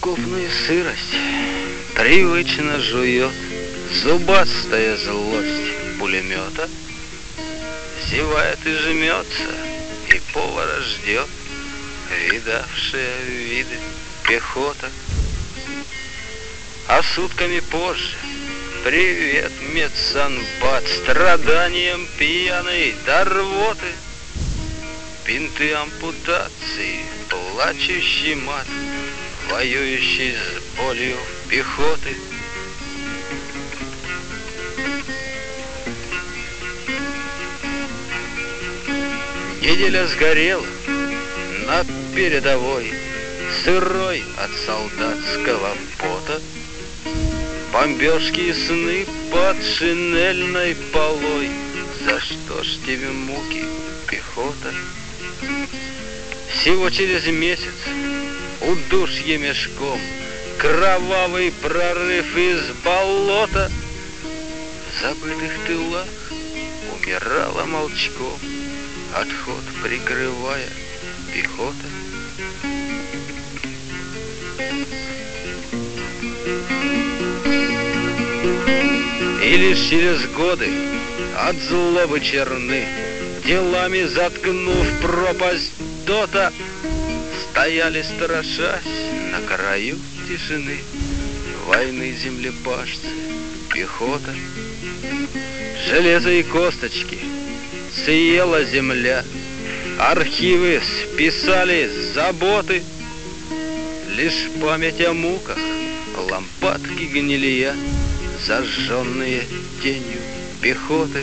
окопную сырость привычно жует зубастая злость пулемета. Зевает и жмется, и повара ждет видавшая виды пехота. А сутками позже привет, медсанбат, страданием пьяной до рвоты. Бинты ампутации, плачущий мат, воюющий с болью пехоты. Неделя сгорела на передовой, сырой от солдатского пота. Бомбежки и сны под шинельной полой. За что ж тебе муки, пехота? Всего через месяц удушье мешком, кровавый прорыв из болота. В забытых тылах умирала молчком, отход прикрывая пехота. И лишь через годы от злобы черны, делами заткнув пропасть дота, стояли страшась на краю тишины войны землепашцы, пехота. Железо и косточки съела земля, архивы списали заботы. Лишь память о муках, лампадки гнилья, зажженные тенью пехоты.